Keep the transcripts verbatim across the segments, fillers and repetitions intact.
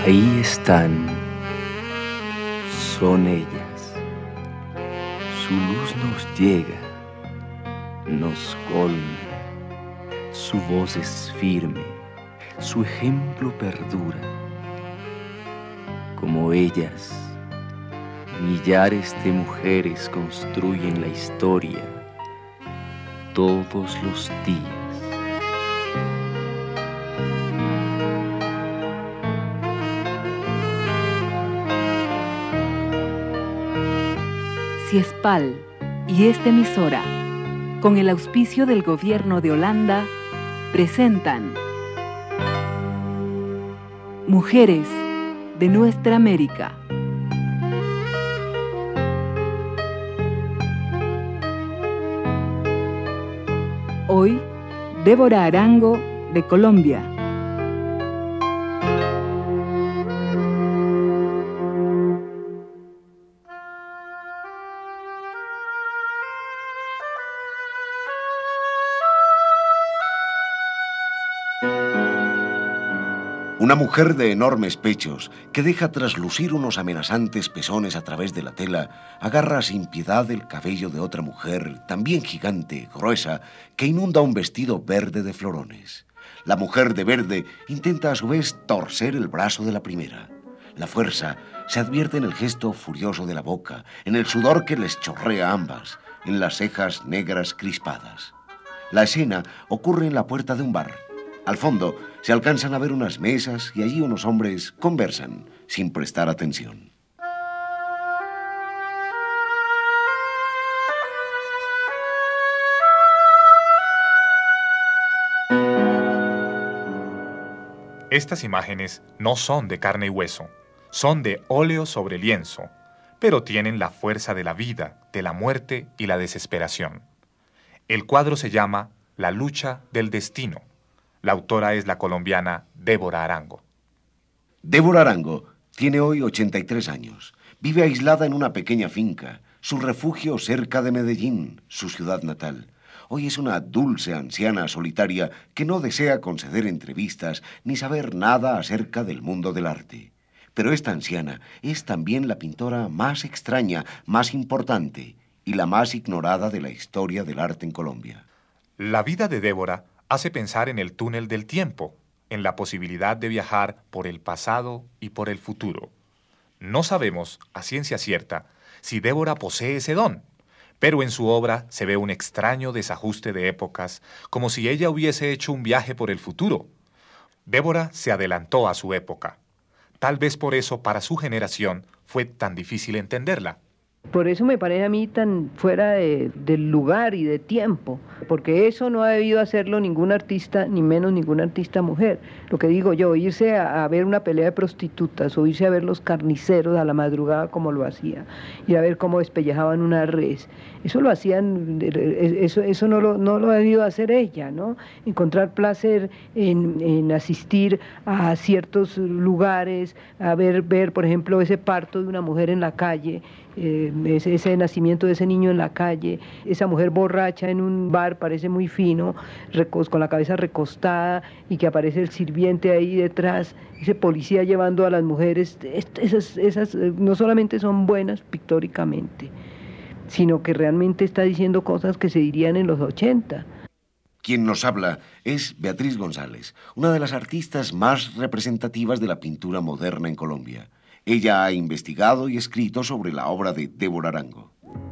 Ahí están, son ellas. Su luz nos llega, nos colma. Su voz es firme, su ejemplo perdura. Como ellas, millares de mujeres construyen la historia todos los días. Ciespal y esta emisora, con el auspicio del Gobierno de Holanda, presentan Mujeres de Nuestra América. Hoy, Débora Arango, de Colombia. Una mujer de enormes pechos, que deja traslucir unos amenazantes pezones a través de la tela, agarra sin piedad el cabello de otra mujer, también gigante, gruesa, que inunda un vestido verde de florones. La mujer de verde intenta a su vez torcer el brazo de la primera. La fuerza se advierte en el gesto furioso de la boca, en el sudor que les chorrea a ambas, en las cejas negras crispadas. La escena ocurre en la puerta de un bar. Al fondo se alcanzan a ver unas mesas y allí unos hombres conversan sin prestar atención. Estas imágenes no son de carne y hueso, son de óleo sobre lienzo, pero tienen la fuerza de la vida, de la muerte y la desesperación. El cuadro se llama La lucha del destino. La autora es la colombiana Débora Arango. Débora Arango tiene hoy ochenta y tres años. Vive aislada en una pequeña finca, su refugio cerca de Medellín, su ciudad natal. Hoy es una dulce anciana solitaria que no desea conceder entrevistas ni saber nada acerca del mundo del arte. Pero esta anciana es también la pintora más extraña, más importante y la más ignorada de la historia del arte en Colombia. La vida de Débora hace pensar en el túnel del tiempo, en la posibilidad de viajar por el pasado y por el futuro. No sabemos, a ciencia cierta, si Débora posee ese don, pero en su obra se ve un extraño desajuste de épocas, como si ella hubiese hecho un viaje por el futuro. Débora se adelantó a su época. Tal vez por eso para su generación fue tan difícil entenderla. Por eso me parece a mí tan fuera de, del lugar y de tiempo, porque eso no ha debido hacerlo ningún artista, ni menos ningún artista mujer. Lo que digo yo, irse a, a ver una pelea de prostitutas o irse a ver los carniceros a la madrugada como lo hacía, y a ver cómo despellejaban una res, eso lo hacían, eso, eso no, lo, no lo ha debido hacer ella, ¿no? Encontrar placer en, en asistir a ciertos lugares, a ver, ver, por ejemplo, ese parto de una mujer en la calle, Eh, ese, ese nacimiento de ese niño en la calle, esa mujer borracha en un bar, parece muy fino, recos, con la cabeza recostada, y que aparece el sirviente ahí detrás, ese policía llevando a las mujeres. Esas, esas no solamente son buenas pictóricamente, sino que realmente está diciendo cosas que se dirían en los ochenta. Quien nos habla es Beatriz González, una de las artistas más representativas de la pintura moderna en Colombia. Ella ha investigado y escrito sobre la obra de Débora Arango.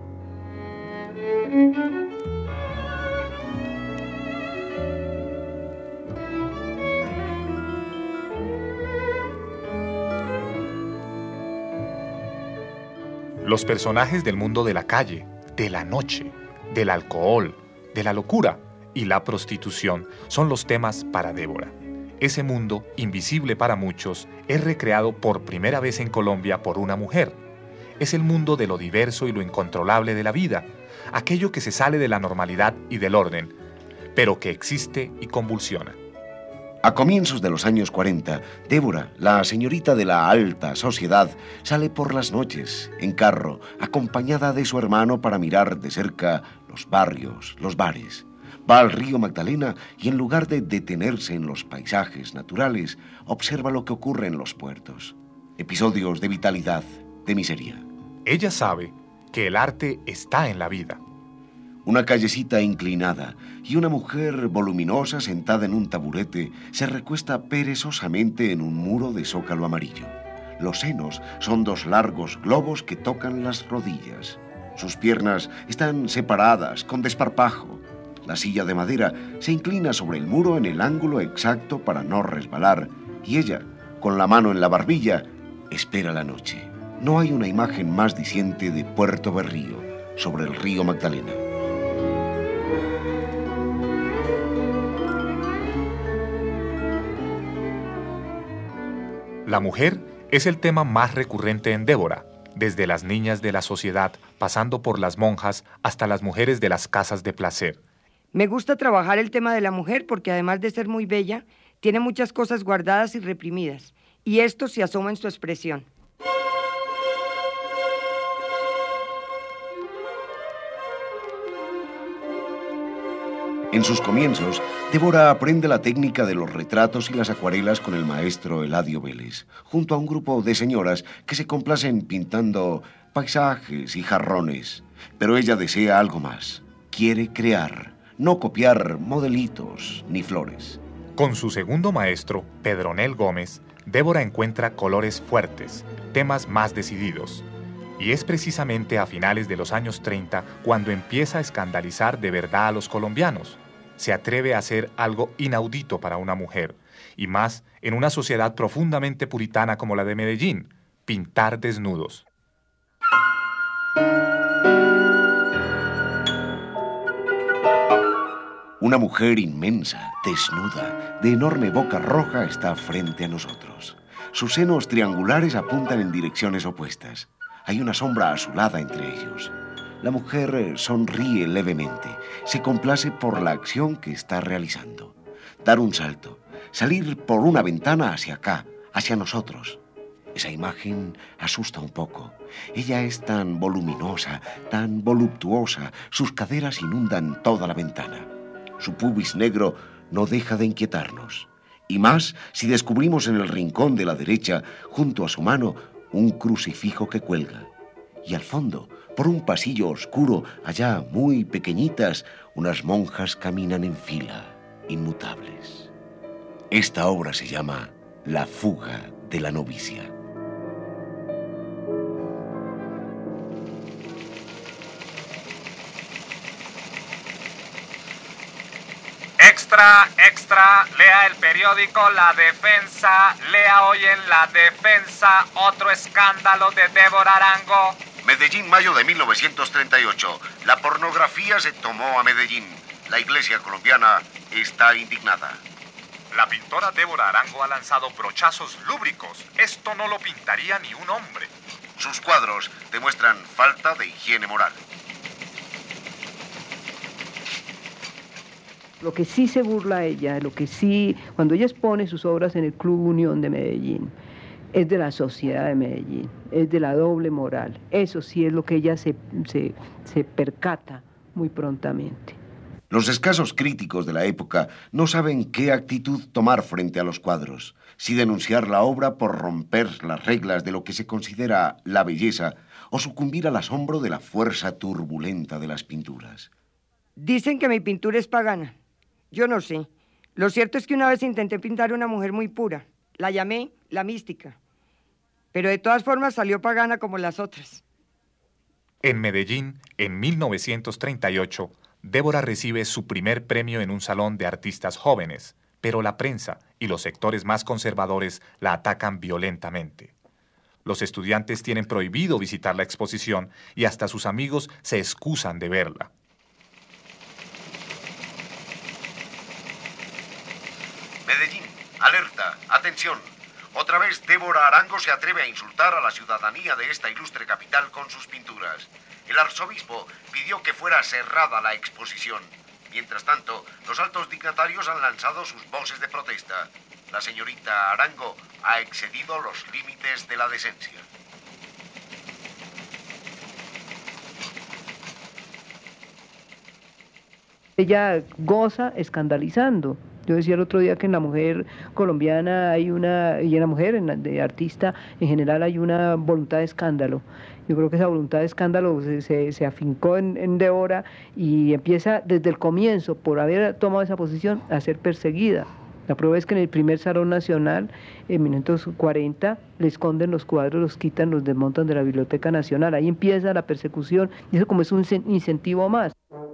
Los personajes del mundo de la calle, de la noche, del alcohol, de la locura y la prostitución son los temas para Débora. Ese mundo, invisible para muchos, es recreado por primera vez en Colombia por una mujer. Es el mundo de lo diverso y lo incontrolable de la vida, aquello que se sale de la normalidad y del orden, pero que existe y convulsiona. A comienzos de los años cuarenta, Débora, la señorita de la alta sociedad, sale por las noches, en carro, acompañada de su hermano para mirar de cerca los barrios, los bares. Va al río Magdalena y en lugar de detenerse en los paisajes naturales, observa lo que ocurre en los puertos. Episodios de vitalidad, de miseria. Ella sabe que el arte está en la vida. Una callecita inclinada y una mujer voluminosa sentada en un taburete se recuesta perezosamente en un muro de zócalo amarillo. Los senos son dos largos globos que tocan las rodillas. Sus piernas están separadas con desparpajo. La silla de madera se inclina sobre el muro en el ángulo exacto para no resbalar y ella, con la mano en la barbilla, espera la noche. No hay una imagen más diciente de Puerto Berrío sobre el río Magdalena. La mujer es el tema más recurrente en Débora, desde las niñas de la sociedad, pasando por las monjas, hasta las mujeres de las casas de placer. Me gusta trabajar el tema de la mujer porque además de ser muy bella, tiene muchas cosas guardadas y reprimidas, y esto se asoma en su expresión. En sus comienzos, Débora aprende la técnica de los retratos y las acuarelas con el maestro Eladio Vélez, junto a un grupo de señoras que se complacen pintando paisajes y jarrones. Pero ella desea algo más. Quiere crear, no copiar modelitos ni flores. Con su segundo maestro, Pedronel Gómez, Débora encuentra colores fuertes, temas más decididos. Y es precisamente a finales de los años treinta cuando empieza a escandalizar de verdad a los colombianos. Se atreve a hacer algo inaudito para una mujer, y más en una sociedad profundamente puritana como la de Medellín: pintar desnudos. Una mujer inmensa, desnuda, de enorme boca roja está frente a nosotros. Sus senos triangulares apuntan en direcciones opuestas. Hay una sombra azulada entre ellos. La mujer sonríe levemente, se complace por la acción que está realizando. Dar un salto, salir por una ventana hacia acá, hacia nosotros. Esa imagen asusta un poco. Ella es tan voluminosa, tan voluptuosa, sus caderas inundan toda la ventana. Su pubis negro no deja de inquietarnos. Y más si descubrimos en el rincón de la derecha, junto a su mano, un crucifijo que cuelga. Y al fondo, por un pasillo oscuro, allá muy pequeñitas, unas monjas caminan en fila, inmutables. Esta obra se llama La fuga de la novicia. Extra, extra, lea el periódico La Defensa, lea hoy en La Defensa otro escándalo de Débora Arango. Medellín, mayo de mil novecientos treinta y ocho. La pornografía se tomó a Medellín. La iglesia colombiana está indignada. La pintora Débora Arango ha lanzado brochazos lúbricos. Esto no lo pintaría ni un hombre. Sus cuadros demuestran falta de higiene moral. Lo que sí se burla ella, lo que sí, cuando ella expone sus obras en el Club Unión de Medellín, es de la sociedad de Medellín, es de la doble moral. Eso sí es lo que ella se, se, se percata muy prontamente. Los escasos críticos de la época no saben qué actitud tomar frente a los cuadros, si denunciar la obra por romper las reglas de lo que se considera la belleza o sucumbir al asombro de la fuerza turbulenta de las pinturas. Dicen que mi pintura es pagana. Yo no sé. Lo cierto es que una vez intenté pintar a una mujer muy pura. La llamé la mística. Pero de todas formas salió pagana como las otras. En Medellín, en mil novecientos treinta y ocho, Débora recibe su primer premio en un salón de artistas jóvenes, pero la prensa y los sectores más conservadores la atacan violentamente. Los estudiantes tienen prohibido visitar la exposición y hasta sus amigos se excusan de verla. Medellín, alerta, atención. Otra vez Débora Arango se atreve a insultar a la ciudadanía de esta ilustre capital con sus pinturas. El arzobispo pidió que fuera cerrada la exposición. Mientras tanto, los altos dignatarios han lanzado sus voces de protesta. La señorita Arango ha excedido los límites de la decencia. Ella goza escandalizando. Yo decía el otro día que en la mujer colombiana hay una, y en la mujer, en la de artista en general, hay una voluntad de escándalo. Yo creo que esa voluntad de escándalo se, se, se afincó en, en Débora y empieza desde el comienzo, por haber tomado esa posición, a ser perseguida. La prueba es que en el primer Salón Nacional, en mil novecientos cuarenta, le esconden los cuadros, los quitan, los desmontan de la Biblioteca Nacional. Ahí empieza la persecución y eso como es un incentivo más.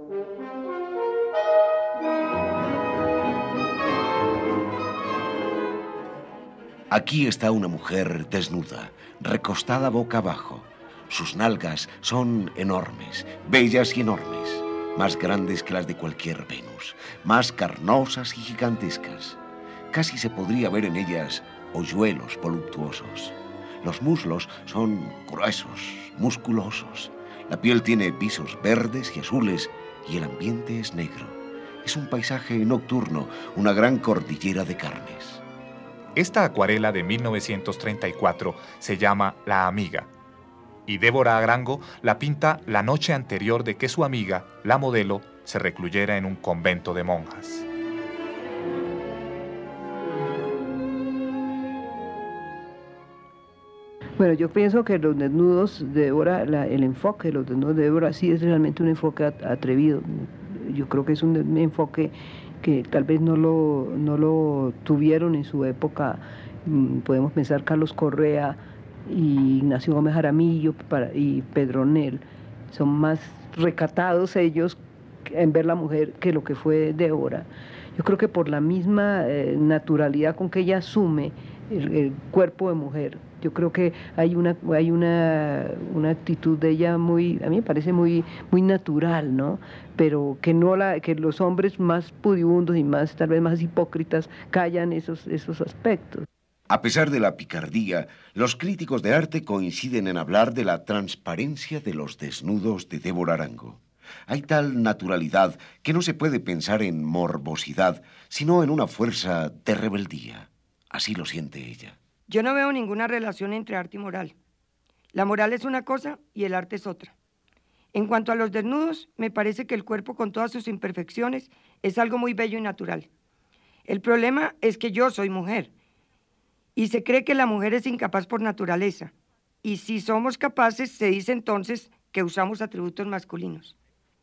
Aquí está una mujer desnuda, recostada boca abajo. Sus nalgas son enormes, bellas y enormes, más grandes que las de cualquier Venus, más carnosas y gigantescas. Casi se podría ver en ellas hoyuelos voluptuosos. Los muslos son gruesos, musculosos. La piel tiene visos verdes y azules y el ambiente es negro. Es un paisaje nocturno, una gran cordillera de carnes. Esta acuarela de mil novecientos treinta y cuatro se llama La Amiga, y Débora Arango la pinta la noche anterior de que su amiga, la modelo, se recluyera en un convento de monjas. Bueno, yo pienso que los desnudos de Débora, la, el enfoque de los desnudos de Débora sí es realmente un enfoque atrevido. Yo creo que es un, un enfoque que tal vez no lo, no lo tuvieron en su época. Podemos pensar Carlos Correa y Ignacio Gómez Jaramillo y Pedronel. Son más recatados ellos en ver la mujer que lo que fue Débora. Yo creo que por la misma eh, naturalidad con que ella asume el, el cuerpo de mujer, yo creo que hay una hay una, una actitud de ella muy, a mí me parece muy muy natural, ¿no? Pero que no la que los hombres más pudibundos y más tal vez más hipócritas callan esos esos aspectos. A pesar de la picardía, los críticos de arte coinciden en hablar de la transparencia de los desnudos de Débora Arango. Hay tal naturalidad que no se puede pensar en morbosidad, sino en una fuerza de rebeldía. Así lo siente ella. Yo no veo ninguna relación entre arte y moral. La moral es una cosa y el arte es otra. En cuanto a los desnudos, me parece que el cuerpo con todas sus imperfecciones es algo muy bello y natural. El problema es que yo soy mujer y se cree que la mujer es incapaz por naturaleza. Y si somos capaces, se dice entonces que usamos atributos masculinos.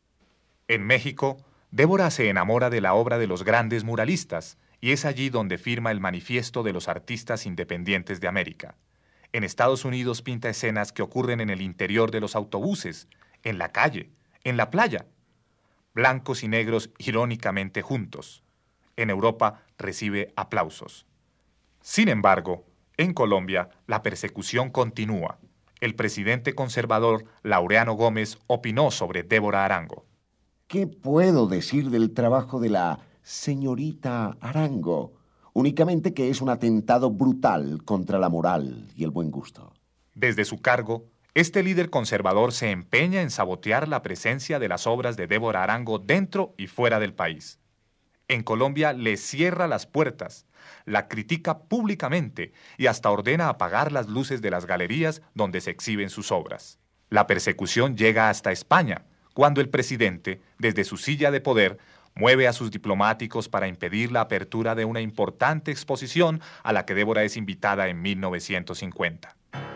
En México, Débora se enamora de la obra de los grandes muralistas, y es allí donde firma el Manifiesto de los Artistas Independientes de América. En Estados Unidos pinta escenas que ocurren en el interior de los autobuses, en la calle, en la playa. Blancos y negros irónicamente juntos. En Europa recibe aplausos. Sin embargo, en Colombia la persecución continúa. El presidente conservador Laureano Gómez opinó sobre Débora Arango. ¿Qué puedo decir del trabajo de la señorita Arango? Únicamente que es un atentado brutal contra la moral y el buen gusto. Desde su cargo, este líder conservador se empeña en sabotear la presencia de las obras de Débora Arango dentro y fuera del país. En Colombia le cierra las puertas, la critica públicamente y hasta ordena apagar las luces de las galerías donde se exhiben sus obras. La persecución llega hasta España, cuando el presidente, desde su silla de poder, mueve a sus diplomáticos para impedir la apertura de una importante exposición a la que Débora es invitada en mil novecientos cincuenta.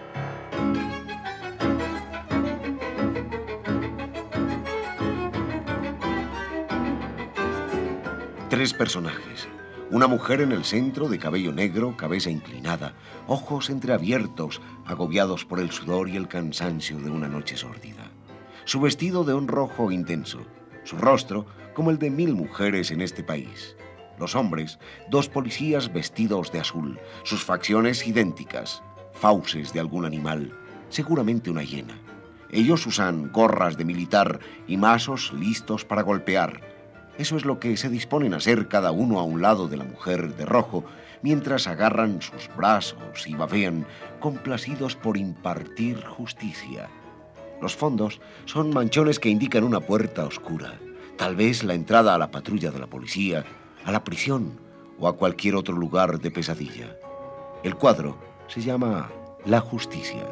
Tres personajes. Una mujer en el centro, de cabello negro, cabeza inclinada, ojos entreabiertos, agobiados por el sudor y el cansancio de una noche sórdida. Su vestido de un rojo intenso, su rostro como el de mil mujeres en este país. Los hombres, dos policías vestidos de azul, sus facciones idénticas, fauces de algún animal, seguramente una hiena. Ellos usan gorras de militar y mazos listos para golpear. Eso es lo que se disponen a hacer cada uno a un lado de la mujer de rojo, mientras agarran sus brazos y babean, complacidos por impartir justicia. Los fondos son manchones que indican una puerta oscura, tal vez la entrada a la patrulla de la policía, a la prisión o a cualquier otro lugar de pesadilla. El cuadro se llama La Justicia.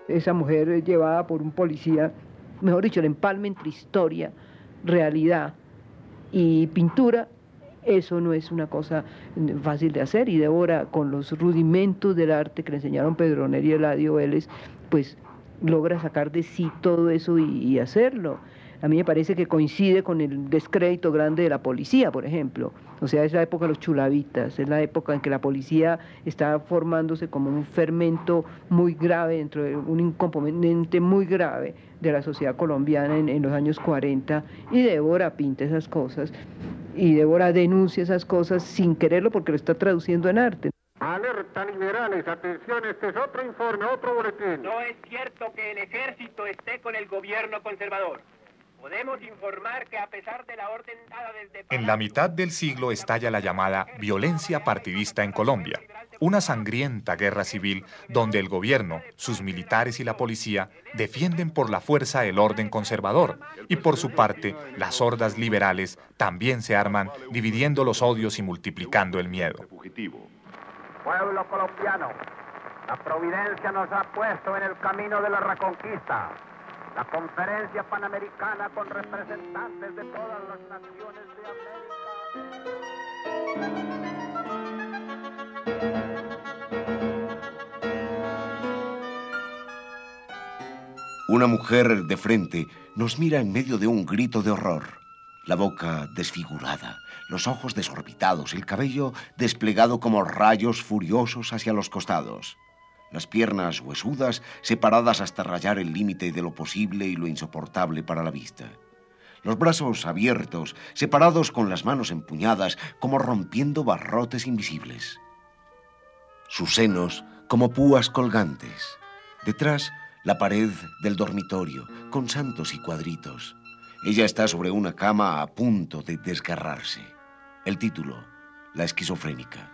esa mujer llevada por un policía, mejor dicho, el empalme entre historia, realidad y pintura, eso no es una cosa fácil de hacer, y Débora, con los rudimentos del arte que le enseñaron Pedronera y Eladio Vélez, pues logra sacar de sí todo eso y, y hacerlo. A mí me parece que coincide con el descrédito grande de la policía, por ejemplo. O sea, es la época de los chulavitas, es la época en que la policía está formándose como un fermento muy grave, dentro de un componente muy grave de la sociedad colombiana en, en los años cuarenta, y Débora pinta esas cosas, y Débora denuncia esas cosas sin quererlo porque lo está traduciendo en arte. Alerta liberales, atención, este es otro informe, otro boletín. No es cierto que el ejército esté con el gobierno conservador. Podemos informar que a pesar de la orden dada desde... En la mitad del siglo estalla la llamada violencia partidista en Colombia, una sangrienta guerra civil donde el gobierno, sus militares y la policía defienden por la fuerza el orden conservador, y por su parte las hordas liberales también se arman dividiendo los odios y multiplicando el miedo. Pueblo colombiano, la providencia nos ha puesto en el camino de la reconquista. La conferencia panamericana con representantes de todas las naciones de América. Una mujer de frente nos mira en medio de un grito de horror. La boca desfigurada, los ojos desorbitados, el cabello desplegado como rayos furiosos hacia los costados. Las piernas huesudas separadas hasta rayar el límite de lo posible y lo insoportable para la vista. Los brazos abiertos, separados con las manos empuñadas, como rompiendo barrotes invisibles. Sus senos como púas colgantes. Detrás, la pared del dormitorio, con santos y cuadritos. Ella está sobre una cama a punto de desgarrarse. El título, La esquizofrénica.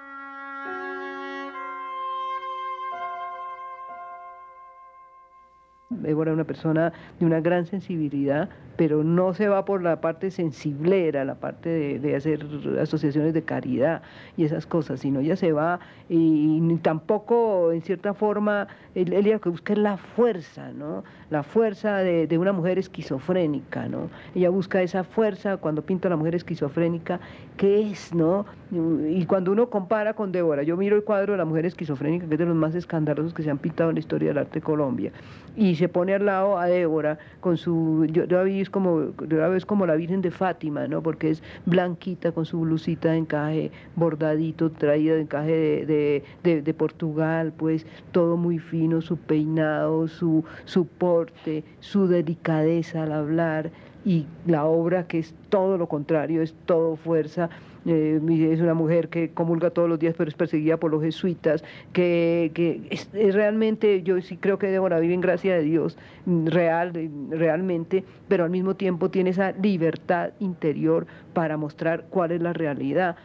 Débora es una persona de una gran sensibilidad, pero no se va por la parte sensiblera, la parte de, de hacer asociaciones de caridad y esas cosas, sino ella se va y, y tampoco, en cierta forma, ella lo que busca es la fuerza, ¿no? La fuerza de, de una mujer esquizofrénica, ¿no? Ella busca esa fuerza cuando pinta a la mujer esquizofrénica, ¿qué es, no? Y cuando uno compara con Débora, yo miro el cuadro de la mujer esquizofrénica, que es de los más escandalosos que se han pintado en la historia del arte de Colombia, y se pone al lado a Débora con su, yo, yo la vi es como, yo la veo es como la Virgen de Fátima, ¿no? Porque es blanquita con su blusita de encaje bordadito, traída de encaje de, de, de, de Portugal, pues todo muy fino, su peinado, su, su porte, su delicadeza al hablar, y la obra que es todo lo contrario, es todo fuerza. Eh, es una mujer que comulga todos los días pero es perseguida por los jesuitas, que, que es, es realmente, yo sí creo que Débora vive en gracia de Dios, real, realmente, pero al mismo tiempo tiene esa libertad interior para mostrar cuál es la realidad.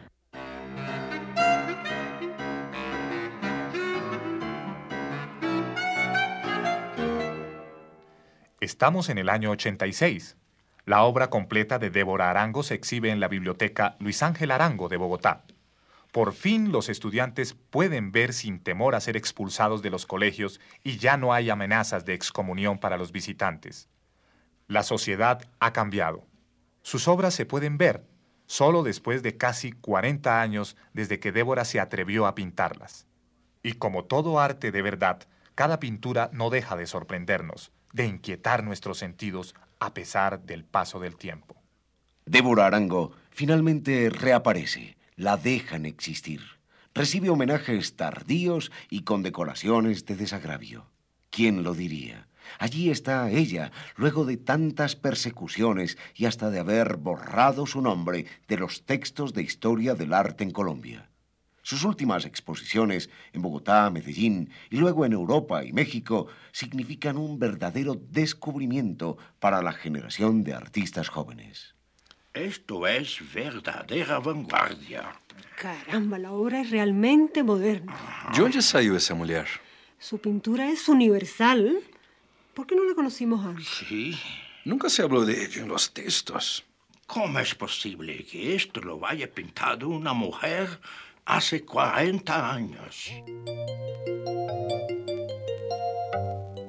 Estamos en el año ochenta y seis. La obra completa de Débora Arango se exhibe en la Biblioteca Luis Ángel Arango de Bogotá. Por fin los estudiantes pueden ver sin temor a ser expulsados de los colegios y ya no hay amenazas de excomunión para los visitantes. La sociedad ha cambiado. Sus obras se pueden ver solo después de casi cuarenta años desde que Débora se atrevió a pintarlas. Y como todo arte de verdad, cada pintura no deja de sorprendernos, de inquietar nuestros sentidos a pesar del paso del tiempo. Débora Arango finalmente reaparece, la dejan existir. Recibe homenajes tardíos y condecoraciones de desagravio. ¿Quién lo diría? Allí está ella, luego de tantas persecuciones y hasta de haber borrado su nombre de los textos de historia del arte en Colombia. Sus últimas exposiciones en Bogotá, Medellín y luego en Europa y México significan un verdadero descubrimiento para la generación de artistas jóvenes. Esto es verdadera vanguardia. Caramba, la obra es realmente moderna. ¿De onde saiu essa mulher? Su pintura es universal. ¿Por qué no la conocimos antes? Sí. Nunca se habló de ello en los textos. ¿Cómo es posible que esto lo haya pintado una mujer hace cuarenta años?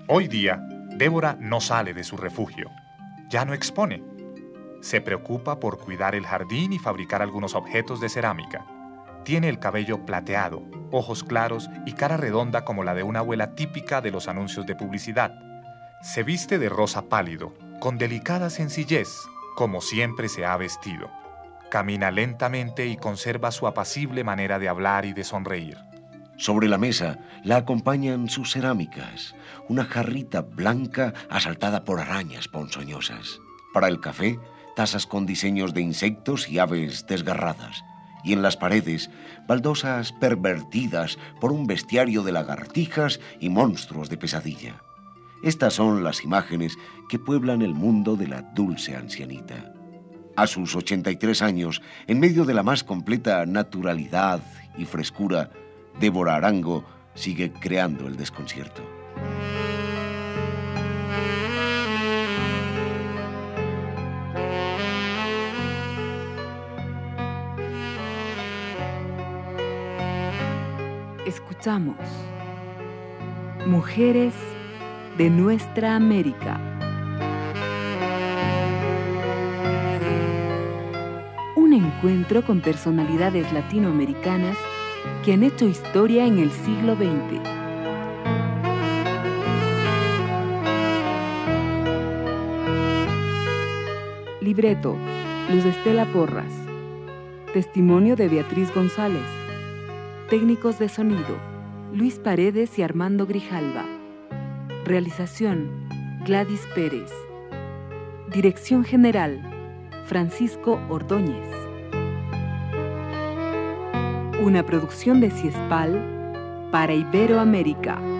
Hoy día, Débora no sale de su refugio. Ya no expone. Se preocupa por cuidar el jardín y fabricar algunos objetos de cerámica. Tiene el cabello plateado, ojos claros y cara redonda como la de una abuela típica de los anuncios de publicidad. Se viste de rosa pálido, con delicada sencillez, como siempre se ha vestido. Camina lentamente y conserva su apacible manera de hablar y de sonreír. Sobre la mesa la acompañan sus cerámicas, una jarrita blanca asaltada por arañas ponzoñosas. Para el café, tazas con diseños de insectos y aves desgarradas. Y en las paredes, baldosas pervertidas por un bestiario de lagartijas y monstruos de pesadilla. Estas son las imágenes que pueblan el mundo de la dulce ancianita. A sus ochenta y tres años, en medio de la más completa naturalidad y frescura, Débora Arango sigue creando el desconcierto. Escuchamos Mujeres de Nuestra América. Un encuentro con personalidades latinoamericanas que han hecho historia en el siglo veinte. Libreto, Luz Estela Porras. Testimonio de Beatriz González. Técnicos de sonido, Luis Paredes y Armando Grijalva. Realización, Gladys Pérez. Dirección General, Francisco Ordóñez. Una producción de Ciespal para Iberoamérica.